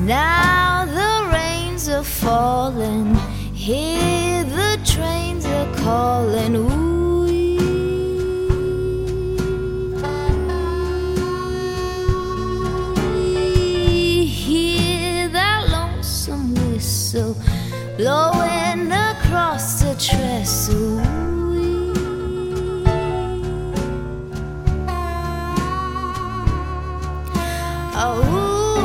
Now the rains are falling, hear the trains are calling. Ooh.